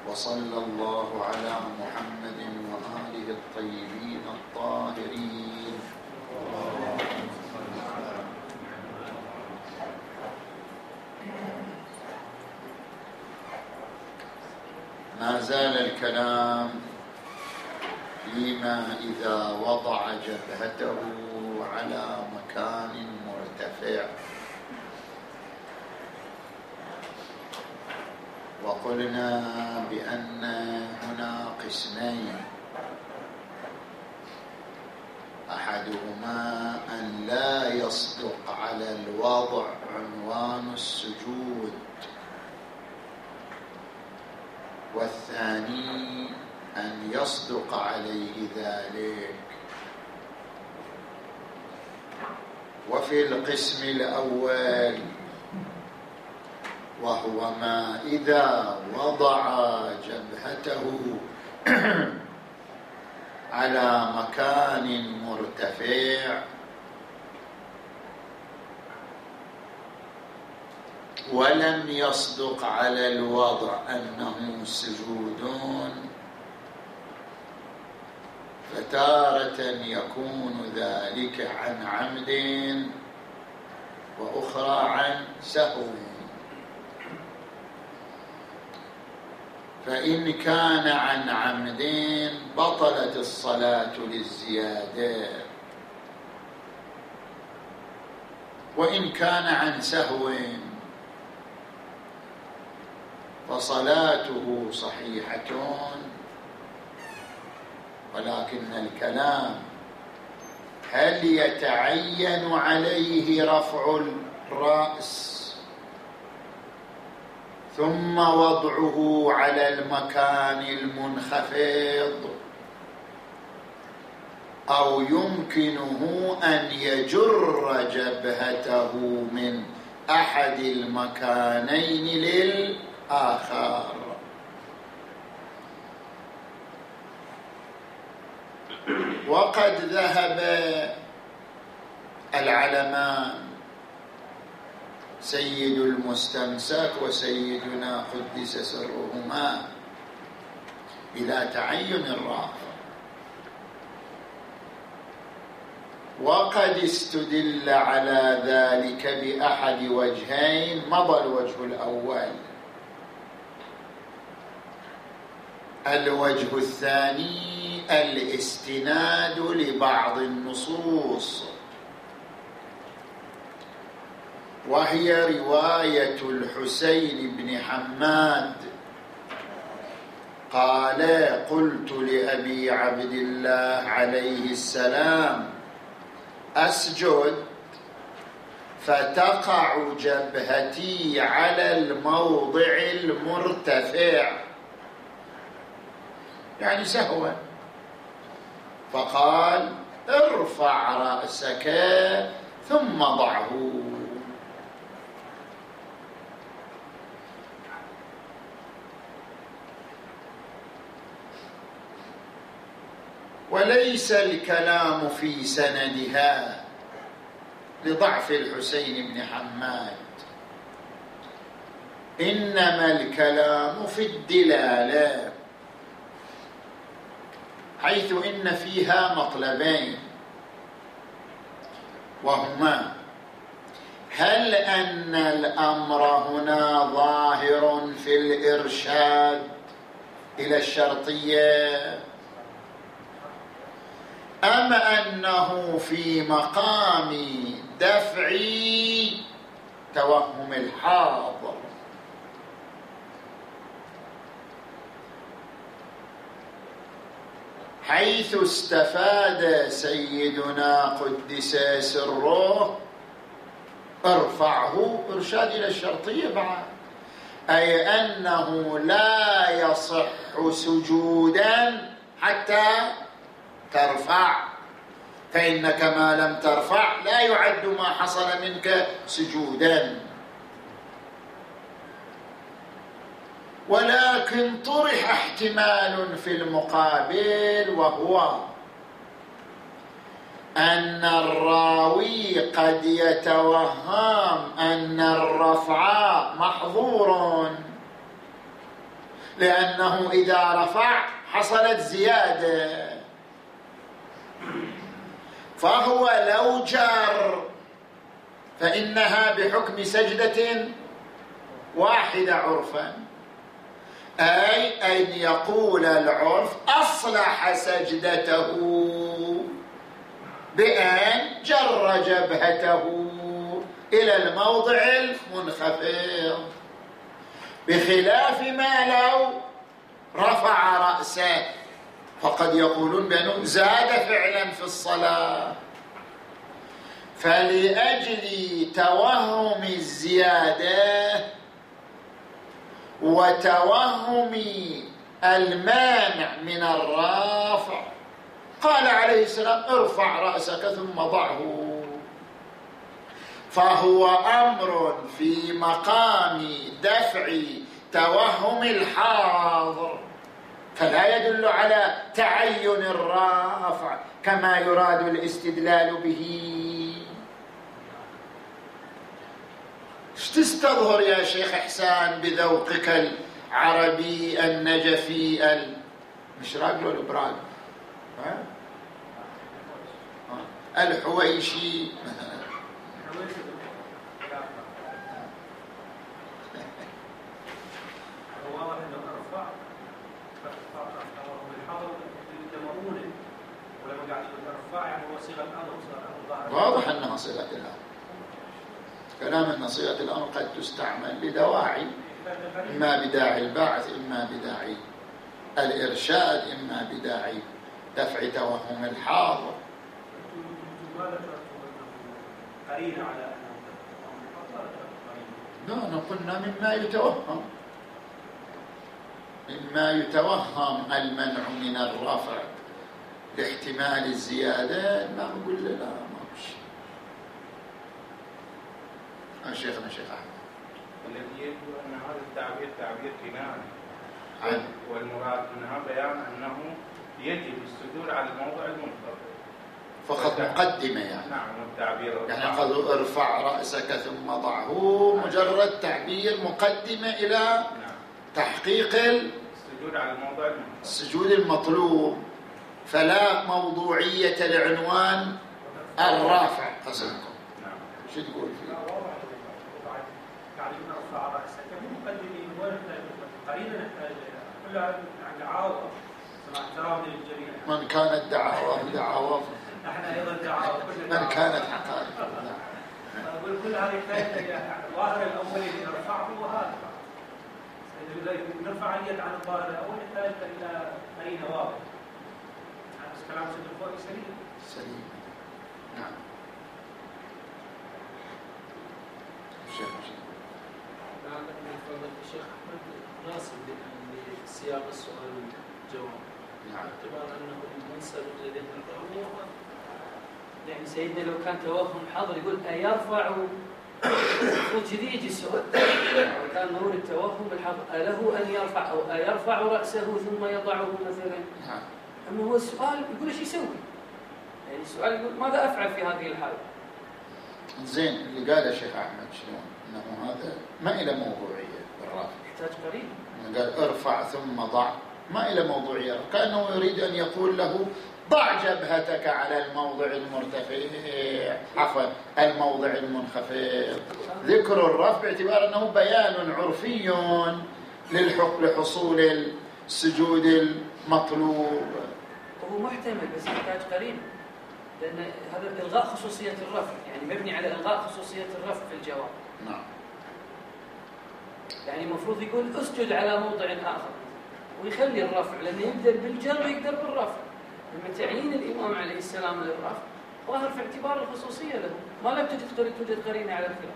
وصلى الله على محمد وآله الطيبين الطاهرين. ما زال الكلام فيما إذا وضع جبهته على مكان مرتفع، وقلنا بأن هنا قسمين: أحدهما أن لا يصدق على الوضع عنوان السجود، والثاني أن يصدق عليه ذلك. وفي القسم الأول، وهو ما إذا وضع جبهته على مكان مرتفع ولم يصدق على الوضع أنه سجود، فتارة يكون ذلك عن عمد وأخرى عن سهو. فإن كان عن عمد بطلت الصلاة للزيادة، وإن كان عن سهو فصلاته صحيحة، ولكن الكلام: هل يتعين عليه رفع الرأس ثم وضعه على المكان المنخفض، أو يمكنه أن يجر جبهته من أحد المكانين للآخر؟ وقد ذهب العلمان سيد المستمسك وسيدنا قدس سرهما إلى تعين الرافع، وقد استدل على ذلك بأحد وجهين. مضى الوجه الأول. الوجه الثاني الاستناد لبعض النصوص، وهي رواية الحسين بن حماد قال: قلت لأبي عبد الله عليه السلام: أسجد فتقع جبهتي على الموضع المرتفع، يعني سهوا. فقال: ارفع رأسك ثم ضعه. وليس الكلام في سندها لضعف الحسين بن حماد، إنما الكلام في الدلالة، حيث إن فيها مطلبين، وهما: هل أن الأمر هنا ظاهر في الإرشاد إلى الشرطية، أم أنه في مقام دفع توهم الحاضر؟ حيث استفاد سيدنا قدس سره: ارفعه، إرشاد إلى الشرطية بعد، أي أنه لا يصح سجودا حتى ترفع، فإنك ما لم ترفع لا يعد ما حصل منك سجودا. ولكن طرح احتمال في المقابل، وهو أن الراوي قد يتوهم أن الرفع محظور، لأنه إذا رفع حصلت زيادة، فهو لو جر فإنها بحكم سجدة واحدة عرفا، أي أن يقول العرف أصلح سجدته بأن جر جبهته إلى الموضع المنخفض، بخلاف ما لو رفع رأسه، فقد يقولون بأنه زاد فعلا في الصلاة. فلأجل توهم الزيادة وتوهم المانع من الرافع قال عليه السلام ارفع رأسك ثم ضعه، فهو أمر في مقام دفع توهم الحاضر، فلا يدل على تعين الرافع كما يراد الاستدلال به. ايش تستظهر يا شيخ إحسان بذوقك العربي النجفي مشراق له البراق الحويشي مثلا؟ واضح أنها صيغة الأمر. كلام أن صيغة الأمر قد تستعمل لدواعي، إما بداعي البعث، إما بداعي الإرشاد، إما بداعي دفع توهم الحاضر. لا، قلنا مما يتوهم، مما يتوهم المنع من الرفع لاحتمال الزيادة، ما نقول لا ما بشي. شيخنا شيخ أحمد الذي يبدو أن هذا التعبير تعبير كناية، والمراد منها بيان أنه يجب السجود على الموضع المنخفض فقط مقدمة يعني. نعم، التعبير يعني قالوا ارفع رأسك ثم ضعه، مجرد تعبير مقدمة إلى تحقيق السجود على الموضع المنخفض، السجود المطلوب، فلا موضوعية لعنوان الرافع. قصدكم شو تقول فيه؟ يعني ارفع رأسك مقدمين قريبا نحتاج كلها دعاوى احترام للجميع. من كانت دعاواه دعاواه احنا ايضا دعاوى من كانت حقائق. اقول كل هذه تحتاج الظاهر الاول اللي نرفعه وهذا اذا نرفع اليد عن الظاهر الاول يحتاج الى قرينه واضحه. بس كلام سيد الفوزي سليم. نعم. الشيخ أحمد ناصب لسياق السؤال والجواب، باعتبار أنه المنسب لديه الراوي، يعني سيدنا لو كان توهم حاضر يقول أيرفع المفروض كذي يجي السؤال، كان مرور التوهم بالحاضر أله أن يرفع أو أيرفع رأسه ثم يضعه مثلا. أما هو السؤال يقول ايش يسوي؟ يعني السؤال يقول ماذا أفعل في هذه الحالة؟ زين، اللي قاله الشيخ أحمد شلون؟ أنه هذا ما إلى موضوعية بالرافع، يحتاج قريب. قال ارفع ثم ضع، ما إلى موضوعية، كأنه يريد أن يقول له ضع جبهتك على الموضع المرتفع، عفوا الموضع المنخفض. ذكر الرفع باعتبار أنه بيان عرفي لحصول السجود المطلوب. وهو محتمل بس يحتاج قريب، لأن هذا إلغاء خصوصية الرفع، يعني مبني على إلغاء خصوصية الرفع في الجواب. نعم. يعني المفروض يقول اسجد على موضع آخر ويخلي الرفع، لأنه يقدر بالجر ويقدر بالرفع. لما تعيين الإمام عليه السلام للرفع ظاهر في اعتبار الخصوصية له، ما لم توجد قرينة على الخلاف.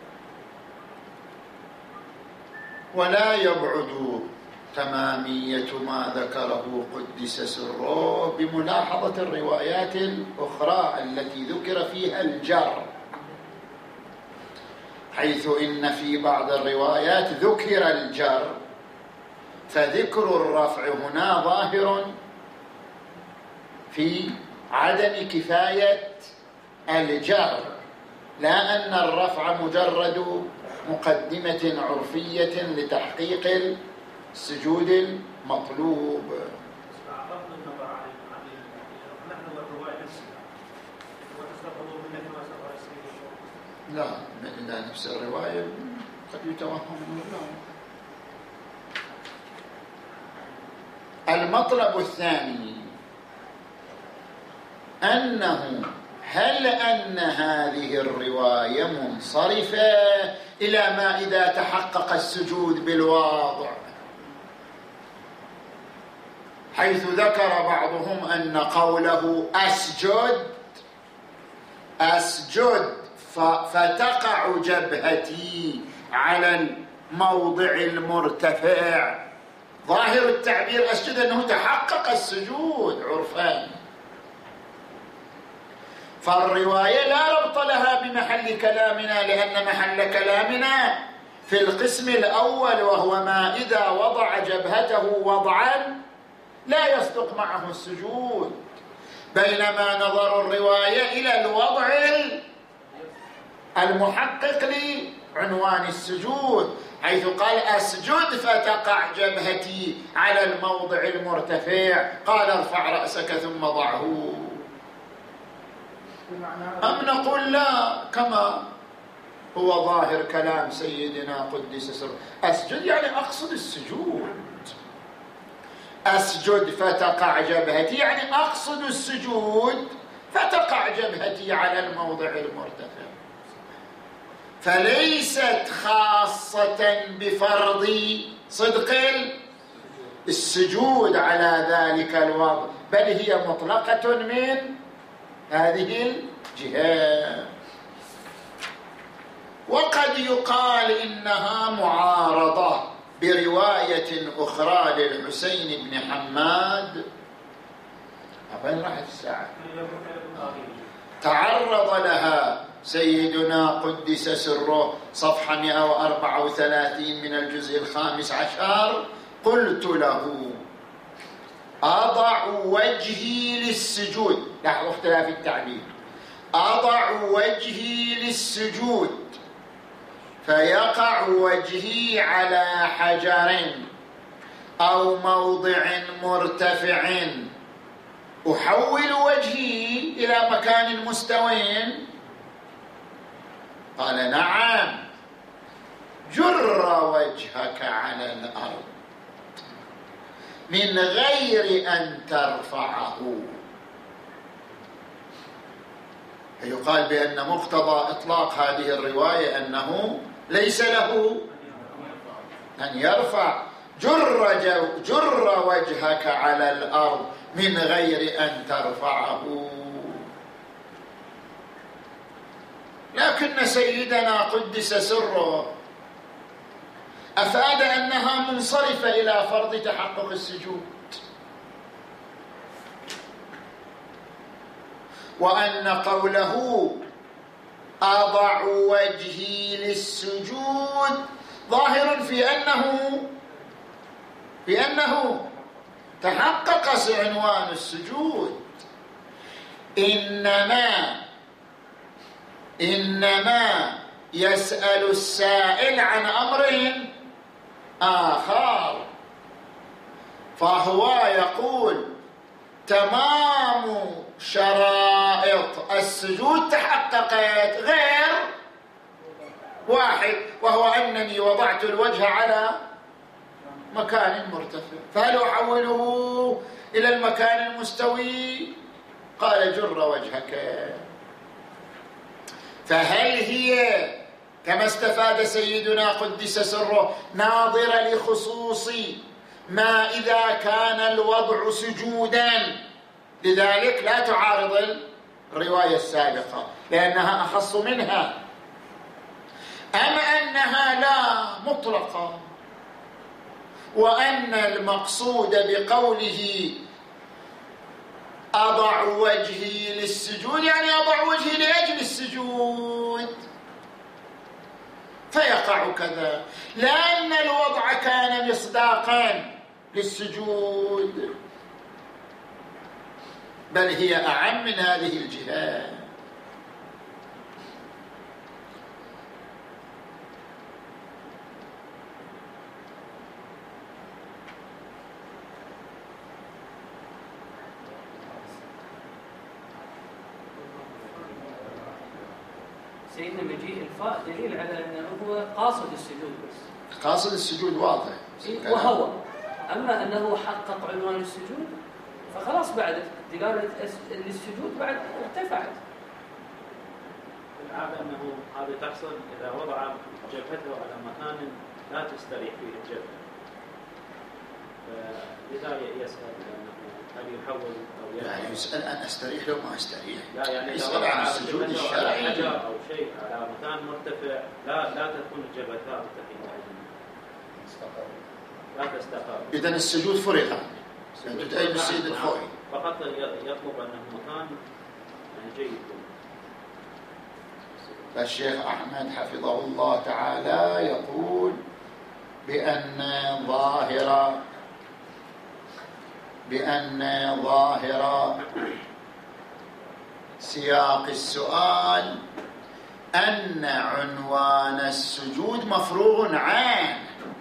ولا يبعد تمامية ما ذكره قدس سره بملاحظة الروايات الأخرى التي ذكر فيها الجر، حيث إن في بعض الروايات ذكر الجر، فذكر الرفع هنا ظاهر في عدم كفاية الجر، لا أن الرفع مجرد مقدمة عرفية لتحقيق السجود المطلوب. عرضنا النظر عن نحن والرواية نفسها وتستفضوا منك ما سبق السيد. لا، من نفس الرواية قد يتوهم منه. المطلب الثاني أنه هل أن هذه الرواية منصرفة إلى ما إذا تحقق السجود بالواضع، حيث ذكر بعضهم أن قوله أسجد فتقع جبهتي على الموضع المرتفع، ظاهر التعبير أسجد أنه تحقق السجود عرفان، فالرواية لا ربط لها بمحل كلامنا، لأن محل كلامنا في القسم الأول وهو ما إذا وضع جبهته وضعا لا يصدق معه السجود، بينما نظر الرواية إلى الوضع المحقق لعنوان السجود، حيث قال أسجد فتقع جبهتي على الموضع المرتفع، قال ارفع رأسك ثم ضعه. أم نقول لا كما هو ظاهر كلام سيدنا قدس سره، أسجد يعني أقصد السجود، أسجد فتقع جبهتي يعني أقصد السجود فتقع جبهتي على الموضع المرتفع، فليست خاصة بفرض صدق السجود على ذلك الوضع، بل هي مطلقة من هذه الجهة. وقد يقال إنها معارضة برواية أخرى للحسين بن حماد. أين راحت الساعة؟ تعرض لها سيدنا قدس سره صفحة 134 من الجزء 15. قلت له أضع وجهي للسجود، لاحظوا اختلاف التعبير، أضع وجهي للسجود فيقع وجهي على حجر أو موضع مرتفع، أحول وجهي إلى مكان مستوٍ؟ قال نعم، جر وجهك على الأرض من غير أن ترفعه. يقال بأن مقتضى إطلاق هذه الرواية أنه ليس له أن يرفع، جر وجهك على الأرض من غير أن ترفعه. لكن سيدنا قدس سره أفاد أنها منصرفة إلى فرض تحقق السجود، وأن قوله أضع وجهي للسجود ظاهر في أنه تحقق عنوان السجود، إنما يسأل السائل عن أمر آخر، فهو يقول تمام شرائط السجود تحققت غير واحد، وهو أنني وضعت الوجه على مكان مرتفع، فهل أحوله إلى المكان المستوي؟ قال جر وجهك. فهل هي كما استفاد سيدنا قدس سره ناظرة لخصوص ما إذا كان الوضع سجودا، لذلك لا تعارض الرواية السابقة لأنها أخص منها، أم أنها لا مطلقة، وأن المقصود بقوله أضع وجهي للسجود يعني أضع وجهي لأجل السجود فيقع كذا، لأن الوضع كان مصداقا للسجود، بل هي أعم من هذه الجهة. سيدنا مجيء الفاء دليل على أنه هو قاصد السجود بس. قاصد السجود واضح. وهو أما أنه حقق عنوان السجود فخلاص بعد دلالة السجود بعد ارتفعت. العادة أنه هذا تحصل إذا وضع جبهته على مكان لا تستريح فيه الجبهة، فلذا يسأل أنه هل يحول أو يعني يسأل أن أستريح لو ما أستريح. لا يعني يسأل عن السجود الشرعي أو شيء على مكان مرتفع لا تكون الجبهة ثابتة في لا تستقر. إذن السجود فرغ عنه. أنت تأيد السيد الخوئي. فقط يطلب أنه مكان يعني جيد. فالشيخ أحمد حفظه الله تعالى يقول بأن ظاهر سياق السؤال أن عنوان السجود مفروغ عنه،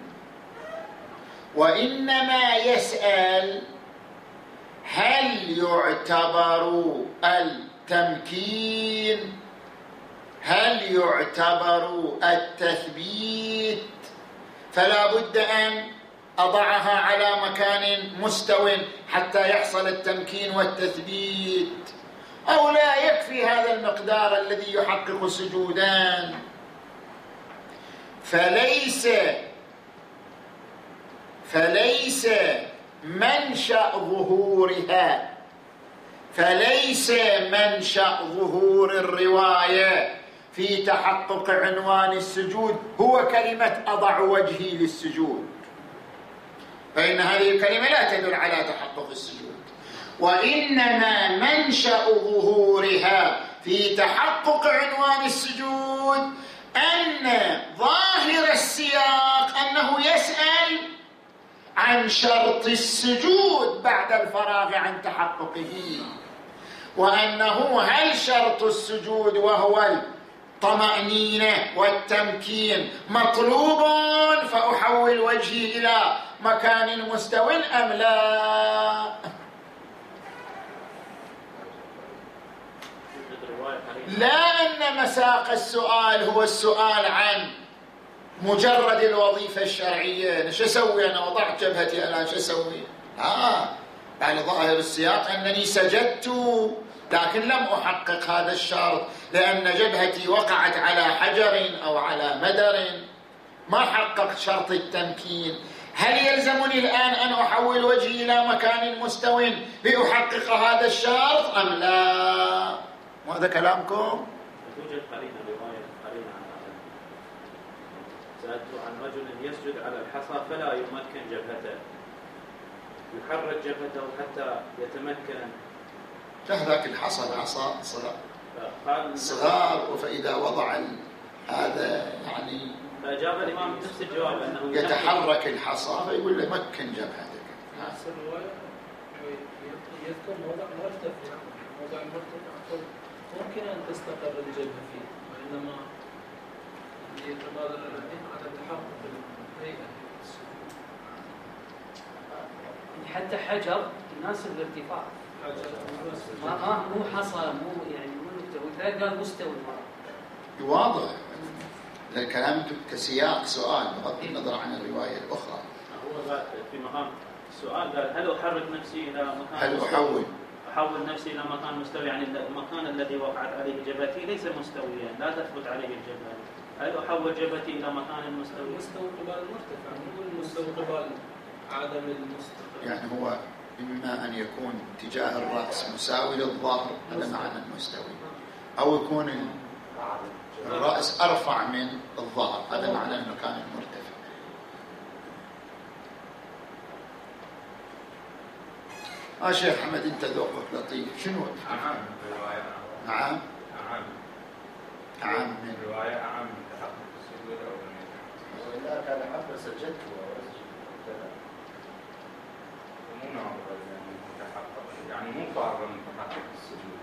وإنما يسأل هل يعتبر التمكين، هل يعتبر التثبيت، فلا بد أن أضعها على مكان مستو حتى يحصل التمكين والتثبيت، أو لا يكفي هذا المقدار الذي يحقق سجودان. فليس منشأ ظهور الرواية في تحقق عنوان السجود هو كلمة أضع وجهي للسجود، فإن هذه الكلمة لا تدل على تحقق السجود، وإنما منشأ ظهورها في تحقق عنوان السجود أن ظاهر السياق أنه يسأل عن شرط السجود بعد الفراغ عن تحققه، وأنه هل شرط السجود وهو الطمأنينة والتمكين مطلوب فأحول وجهي إلى مكان مستو أم لا؟ لا أن مساق السؤال هو السؤال عن مجرد الوظيفة الشرعية، شو أسوي أنا وضعت جبهتي الآن شو أسوي؟ على ظاهر السياق أنني سجدت لكن لم أحقق هذا الشرط لأن جبهتي وقعت على حجر أو على مدر، ما حققت شرط التمكين. هل يلزمني الآن أن أحول وجهي إلى مكان مستو لأحقق هذا الشرط أم لا؟ وهذا كلامكم؟ توجد قرينة رواية قرينة عن هذا. سألت عن رجل يسجد على الحصى فلا يمكن جبهته، يحرك جبهته حتى يتمكن. ذاك الحصى صغار فإذا وضع هذا يعني فأجاب الإمام نفس الجواب أنه يتحرك الحصى فيقول له مكن جبهتك. نفس الرواية يذكر موضع مرتفع، ممكن أن تستقر الجبهة فيه، وإنما يتبادر الذهن على تحقق الهيئة. حتى حجر يناسب الارتفاع، مو حصى، مو يعني مو مستوي، قال مستوي واضح. الكلام كسياق سؤال بغض النظر عن الرواية الأخرى. هو في مقام السؤال قال هل أحرك نفسي إلى مكان هل أحول نفسي إلى مكان مستوي، يعني المكان الذي وقعت عليه جبهتي ليس مستويا لا تثبت عليه الجبهة، هل أحول جبهتي إلى مكان مستوي؟ مستوي قبال المرتفع، مو المستوي قبال عدم المستقر. يعني هو إما أن يكون اتجاه الرأس مساوي للظهر، هذا معنى المستوي، أو يكون الرأس أرفع من الظهر، هذا معنى المكان المرتفع. شيخ حمد أنت ذوقك لطيف، شنو؟ أعم الرواية. نعم. أعم من الرواية أعم من تحقق السجود أو وإلا كان حفظ سجدت مو ناظر يعني مو فارغ من تحقق السجود.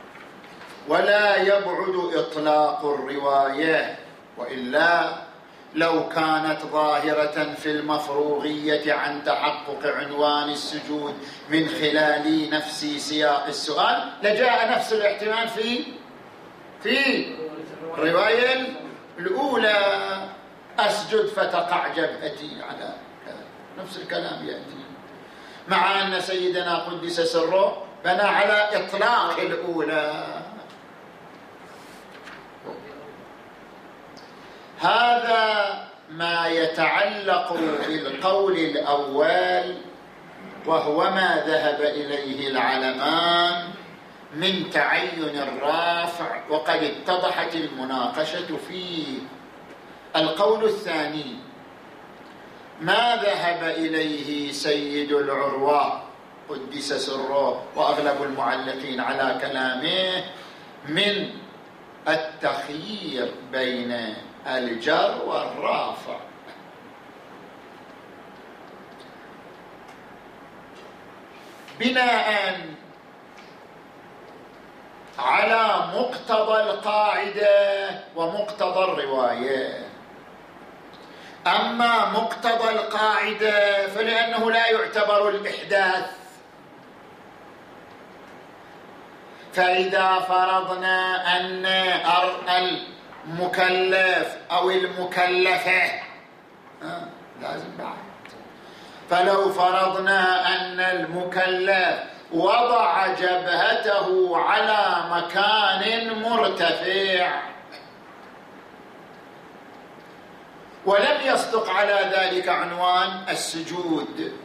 ولا يبعد إطلاق الرواية، وإلا لو كانت ظاهرة في المفروغية عن تحقق عنوان السجود من خلال نفس سياق السؤال لجاء نفس الاحتمال في الرواية الأولى: أسجد فتقع جبهتي على كذا. نفس الكلام يأتي، مع أن سيدنا قدس سره بنى على إطلاق الأولى. هذا ما يتعلق بالقول الأول، وهو ما ذهب إليه العلمان من تعين الرافع، وقد اتضحت المناقشة فيه. القول الثاني ما ذهب إليه سيد العروة قدس سره وأغلب المعلقين على كلامه من التخيير بين الجر والرافع. بناء على مقتضى القاعدة ومقتضى الرواية. أما مقتضى القاعدة فلأنه لا يعتبر الإحداث، فإذا فرضنا أن المكلف أو المكلفة لازم بعد، فلو فرضنا أن المكلف وضع جبهته على مكان مرتفع ولم يصدق على ذلك عنوان السجود،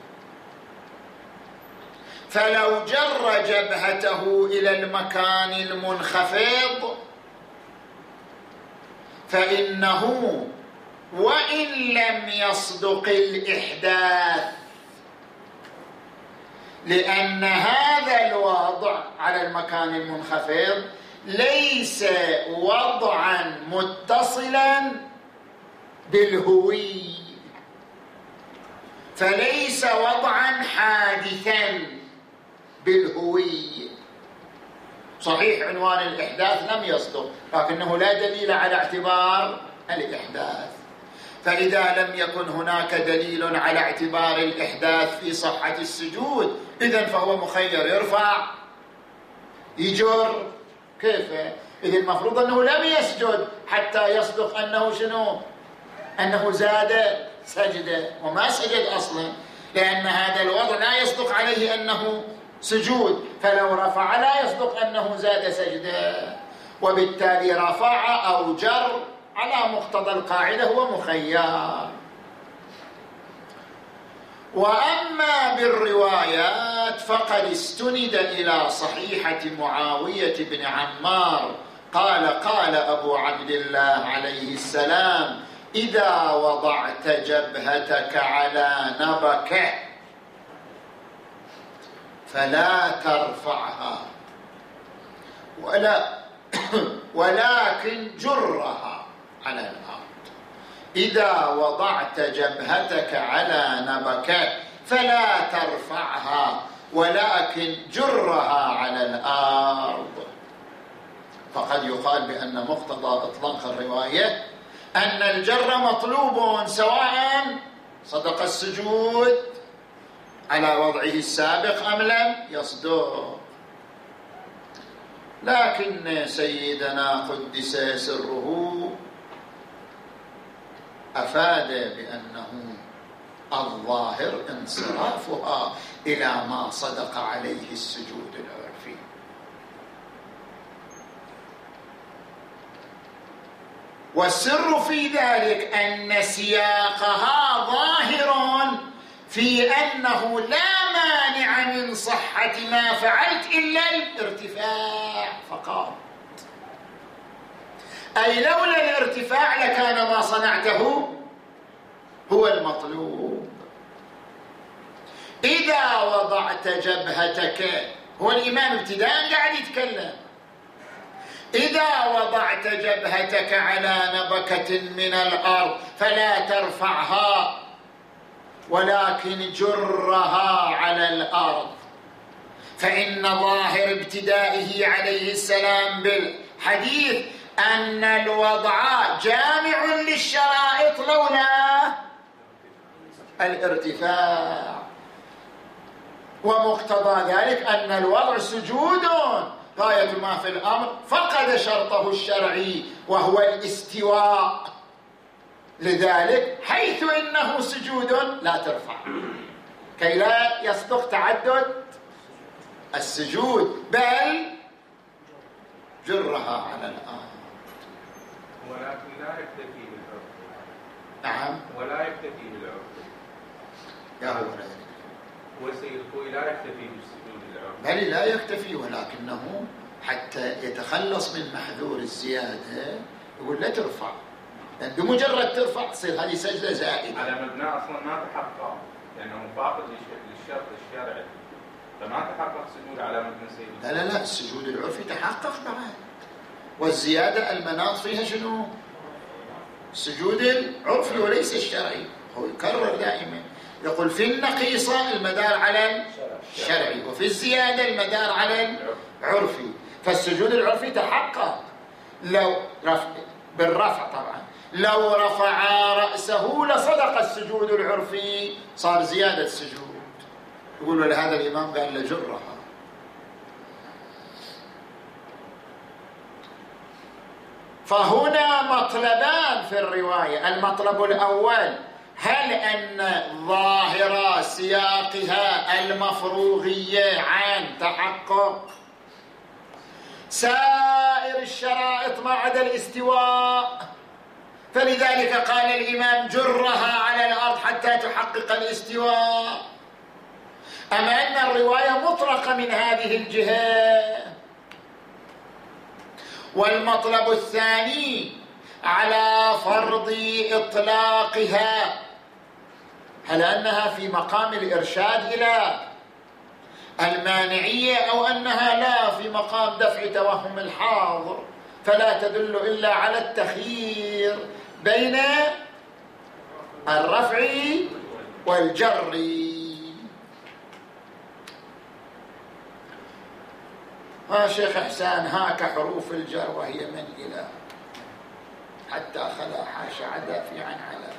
فلو جر جبهته إلى المكان المنخفض فإنه وإن لم يصدق الإحداث، لأن هذا الوضع على المكان المنخفض ليس وضعا متصلا بالهوي، فليس وضعا حادثا بالهوي. صحيح عنوان الإحداث لم يصدق، لكنه لا دليل على اعتبار الإحداث، فإذا لم يكن هناك دليل على اعتبار الإحداث في صحة السجود إذن فهو مخير، يرفع يجر كيف؟ إذن المفروض أنه لم يسجد حتى يصدق أنه شنو؟ أنه زاد سجدة، وما سجد أصلا، لأن هذا الوضع لا يصدق عليه أنه سجود، فلو رفع لا يصدق أنه زاد سجدة، وبالتالي رفع أو جر على مقتضى القاعدة هو مخير. وأما بالروايات فقد استند إلى صحيحة معاوية بن عمار قال أبو عبد الله عليه السلام: إذا وضعت جبهتك على نبكة فلا ترفعها ولكن جرها على الأرض. إذا وضعت جبهتك على نبكة فلا ترفعها ولكن جرها على الأرض. فقد يقال بأن مقتضى إطلاق الرواية أن الجر مطلوب سواء صدق السجود على وضعه السابق أم لم يصدق. لكن سيدنا قدس سره أفاد بأنه الظاهر انصرافها إلى ما صدق عليه السجود العرفي. والسر في ذلك أن سياقها ظاهر في أنه لا مانع من صحة ما فعلت إلا الارتفاع فقط، أي لولا الارتفاع لكان ما صنعته هو المطلوب. إذا وضعت جبهتك، هو الإمام ابتداء قاعد يتكلم، إذا وضعت جبهتك على نبكة من الأرض فلا ترفعها ولكن جرها على الأرض، فإن ظاهر ابتدائه عليه السلام بالحديث أن الوضع جامع للشرائط لولا الارتفاع، ومقتضى ذلك أن الوضع سجود غاية ما في الأمر فقد شرطه الشرعي وهو الاستواء، لذلك حيث إنه سجود لا ترفع كي لا يصدق تعدد السجود، بل جرها على الآن. ولكن لا يكتفي بالعرف. نعم، ولا يكتفي بالعرف. يا هو وسيد الخوي لا يكتفي بالسجود العرف. بل لا يكتفي، ولكنه حتى يتخلص من محذور الزيادة يقول لا ترفع، يعني بمجرد ترفع تصير هذه سجدة زائدة على مبنى أصلا ما تحقق، لأنه فاقد للشرط الشرعي، فما تحقق سجود على مبنى سيد. لا السجود العرفي تحقق بعد، والزيادة المناط فيها شنو؟ السجود العرفي وليس الشرعي. هو يكرر دائما يقول في النقيصة المدار على الشرعي، وفي الزيادة المدار على العرفي. فالسجود العرفي تحقق لو بالرفع طبعا، لو رفع رأسه لصدق السجود العرفي، صار زيادة سجود. يقول ولهذا الإمام قال لجرها. فهنا مطلبان في الرواية. المطلب الأول، هل أن ظاهر سياقها المفروغية عن تحقق سائر الشرائط ما عدا الاستواء، فلذلك قال الإمام جرها على الأرض حتى تحقق الاستواء، أما أن الرواية مطلقة من هذه الجهة. والمطلب الثاني على فرض إطلاقها، هل أنها في مقام الإرشاد إلى المانعية أو أنها لا في مقام دفع توهم الحاضر، فلا تدل إلا على التخيير بين الرفع والجر. شيخ إحسان هاك حروف الجر وهي من إلى حتى خلا حاش عدا في عن على.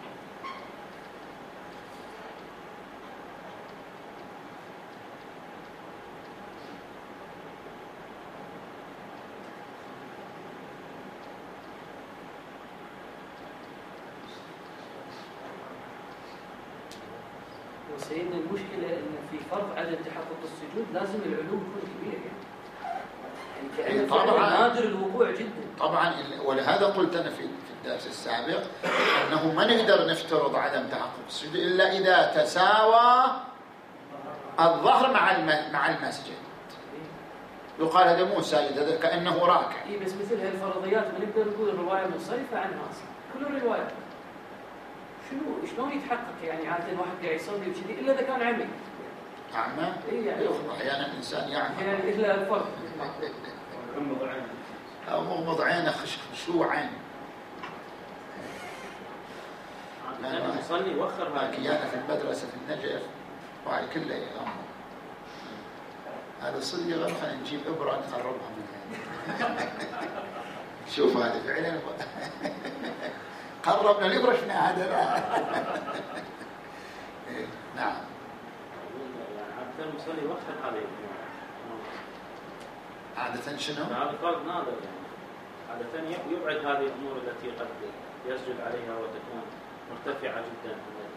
وسيدنا المشكلة أن في فرض عدم تحقق السجود لازم العلو يكون كبير، يعني طبعا نادر الوقوع جدا طبعا. ولهذا قلت أنا في الدرس السابق أنه ما نقدر نفترض عدم تحقق السجود إلا إذا تساوى الظهر مع المسجد. يقال هذا مو ساجد، هذا كأنه راكع. إيه بس مثل هالفرضيات ما نقدر نقول الرواية منصرفة عنها أصلا. كل الروايات شلون يتحقق؟ يعني عادة واحد قاعد يصلي وكذي إلا إذا كان عمي. أعمى؟ إيه يعني أحيانا الإنسان يعمى. يعني إلا الفرق. أو مغمض عينه خشوعا. أنا أصلي وأخر أنا في المدرسة في النجف وعلى كله يغمض. هذا صدق غير، خلينا نجيب إبرة نقربها منها. شوف هذا فعلا قربنا الإبرة شفنا هذا. نعم. عادة المصلي وأخر هذه عادة شنو؟ هذا فرض نادر يعني. عادة يبعد هذه الأمور التي قد يسجد عليها وتكون مرتفعة جدا.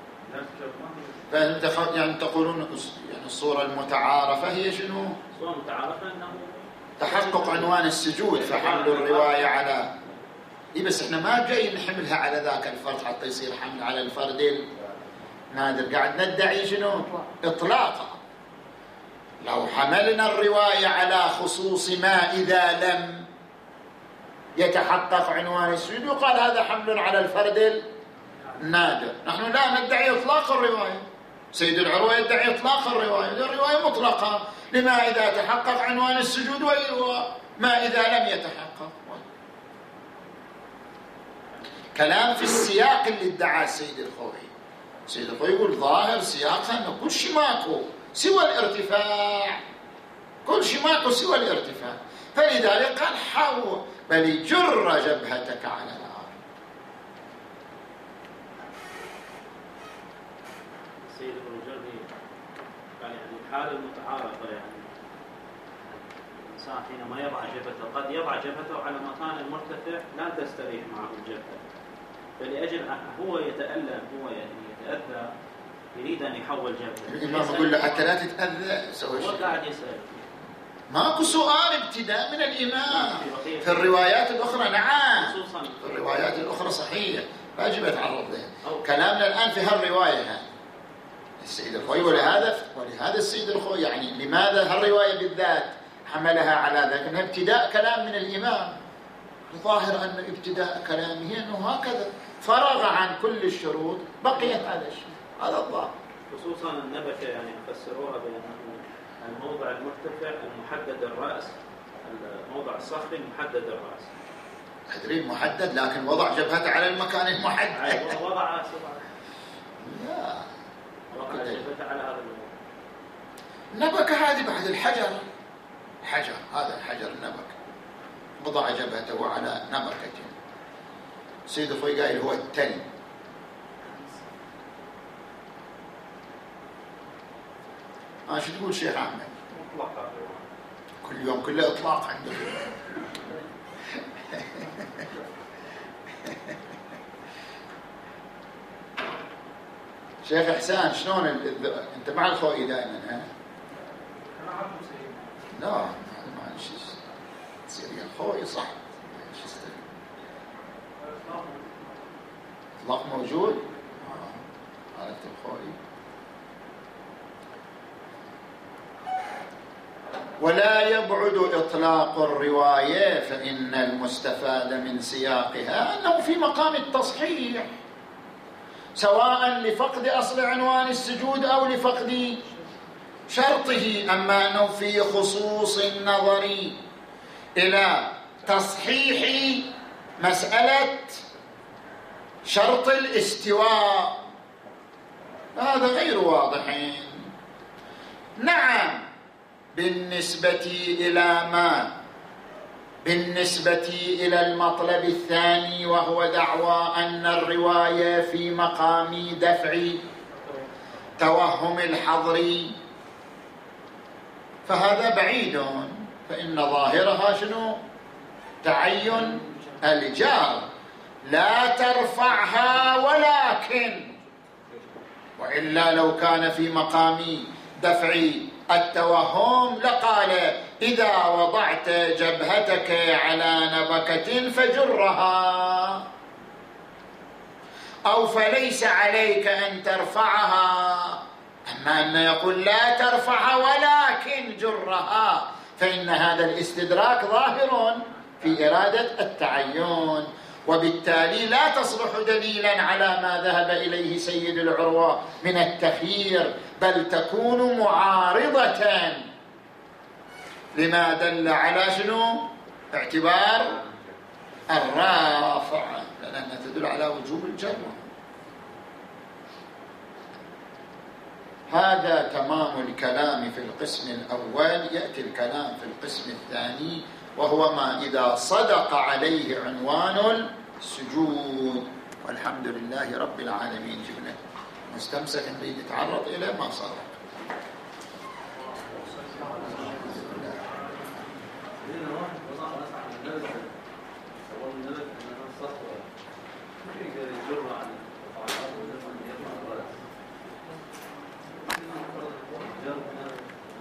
يعني تقولون يعني الصورة المتعارفة هي شنو؟ الصورة المتعارفة أنه تحقق عنوان السجود، فحمل الرواية على بس احنا ما جاي نحملها على ذاك الفرد حتى يصير حمل على الفرد النادر، قاعد ندعي شنو؟ إطلاقا. لو حملنا الرواية على خصوص ما إذا لم يتحقق عنوان السجود يقال هذا حمل على الفرد النادر. نحن لا ندعي إطلاق الرواية. سيد العروة يدعي إطلاق الرواية، الرواية مطلقة لما إذا تحقق عنوان السجود وما إذا لم يتحقق. كلام في السياق اللي ادعاه السيد الخوئي. السيد الخوئي يقول ظاهر سياقها أنه كل شيء ماكو سوى الارتفاع، كل شيء ماكو سوى الارتفاع، فلذلك قال بل جر جبهتك على الأرض. سيد الرجل قال يعني الحالة المتعارضة، يعني الإنسان حينما يضع جبهته قد يضع جبهته على مكان مرتفع لا تستريح معه الجبهة، فلأجل هو يتألم، هو يعني يتأذى، يريد أن يحول جبهته. الإمام يقول له حتى لا تتأذى سوي شيء. هو قاعد يسأل. ماكو سؤال ابتداء من الإمام. في الروايات الأخرى نعم، في الروايات الأخرى صحيح، فأجب أتعرض له. كلامنا الآن في هالرواية هذه السيد الخوي، ولهذا السيد الخوي يعني لماذا هالرواية بالذات حملها على ذلك؟ أنها ابتداء كلام من الإمام. الظاهر أن ابتداء كلامه أنه هكذا فرغ عن كل الشروط، بقيت هذا الشيء، هذا الظاهر. خصوصا النبكة يعني فسروها بأنه الموضع المرتفع المحدد الرأس، الموضع الصخري محدد الرأس. تدريب محدد، لكن وضع جبهته على المكان المحدد. وضع لا، وضع جبهته على هذا الموضع. النبكة هذه بعد الحجر، حجر هذا الحجر النبكة، وضع جبهته على نبكته. سيد الخوي قايل هو التل. شو تقول شيخ أحمد؟ كل يوم كله إطلاق عنده. شيخ إحسان شلون أنت مع الخوي دائما ها؟ لا ما شيء تصير يا الخوي صح. إطلاق موجود؟ عرفت الخوي. ولا يبعد إطلاق الرواية، فإن المستفاد من سياقها أنه في مقام التصحيح، سواء لفقد أصل عنوان السجود أو لفقد شرطه. أما أنه في خصوص النظر إلى تصحيح مسألة شرط الاستواء هذا غير واضح. نعم بالنسبة إلى المطلب الثاني، وهو دعوى أن الرواية في مقام دفع توهم الحظر، فهذا بعيد، فإن ظاهرها شنو؟ تعين الجار، لا ترفعها ولكن، وإلا لو كان في مقام دفع التوهم لقال إذا وضعت جبهتك على نبكة فجرها، أو فليس عليك أن ترفعها. أما أن يقول لا ترفعها ولكن جرها، فإن هذا الاستدراك ظاهر في إرادة التعين، وبالتالي لا تصلح دليلا على ما ذهب إليه سيد العروة من التخيير، بل تكون معارضة لما دل على شنو؟ اعتبار الرافع، لأنها تدل على وجوب الجر. هذا تمام الكلام في القسم الأول. يأتي الكلام في القسم الثاني، وهو ما إذا صدق عليه عنوان السجود. والحمد لله رب العالمين. جبنا مستمسك نريد نتعرض إلى ما صدق.